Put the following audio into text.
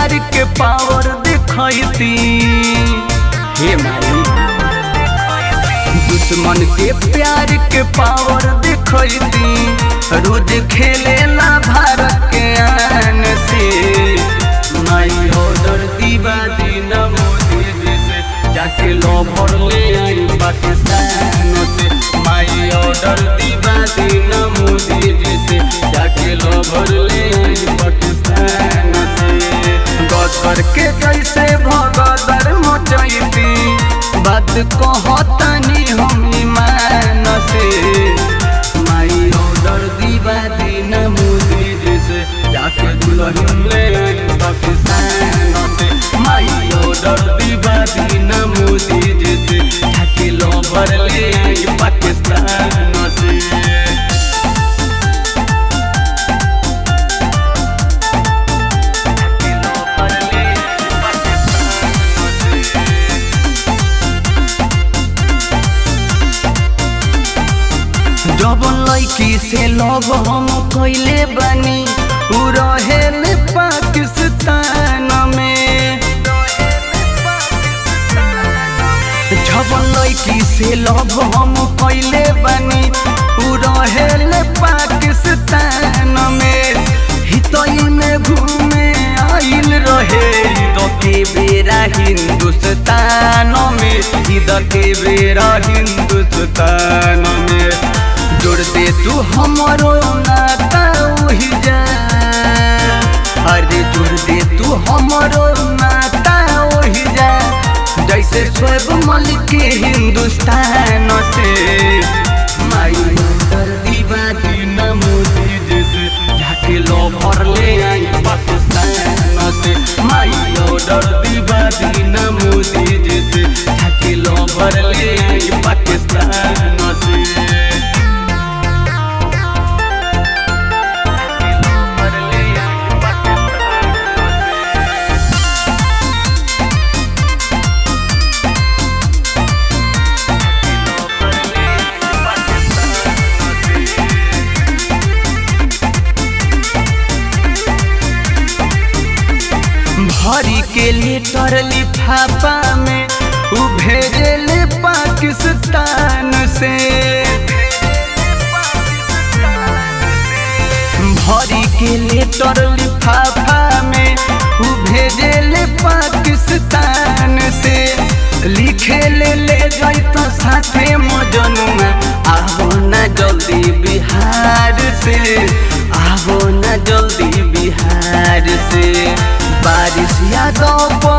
प्यार के पावर दिखैती। हे माई दुश्मन के प्यार के पावर दिखैती। रोज खेलेला भारत के आन से। माई ऑर्डर दीवा दिन मोदी जी से जाके लॉभर ले आई पाकिस्तान से। माई ऑर्डर दीवा दिन मोदी जी से जाके लॉभर ले आई पाकिस्तान से। गदर के जैसे भगदर मचैती। बात कहतनी हम ईमान से। माई ऑर्डर दीवा दिन मोदी जी से जाके दुल्हन ले आई पाकिस्तान से। माई ऑर्डर दीवा दिन मोदी जी से जाके लॉभर ले आई पाकिस्तान से। जब लड़की से लव हम कैले बानी उ रहेल पाकिस्तान में। जब लड़की से लव हम कैले बानी उ रहेल पाकिस्तान में। हितई में घूमे आइल रहे ईद के बेरा हिंदुस्तान में। ईद के बेरा हिंदुस्तान में। जोड़ दे तू हमरो नाता वही जा। अरे जोड़ दे तू हमरो नाता वही जा। जैसे शोएब मलिक के हिंदुस्तान से। माई ऑर्डर दीवा दिन मोदी जी से जाके लॉभर ले आई पाकिस्तान से। माई ऑर्डर दीवा दिन मोदी जी से जाके लॉभर ले आई पाकिस्तान से। भरी के लेटर लिफाफा में उ भेजले पाकिस्तान से। भरी के लेटर लिफाफा में उ भेजले पाकिस्तान से। लिखे ले जाइत साथे मजनुआ आहो ना जल्दी बिहार से। आहो ना जल्दी बिहार से। बारिश यादव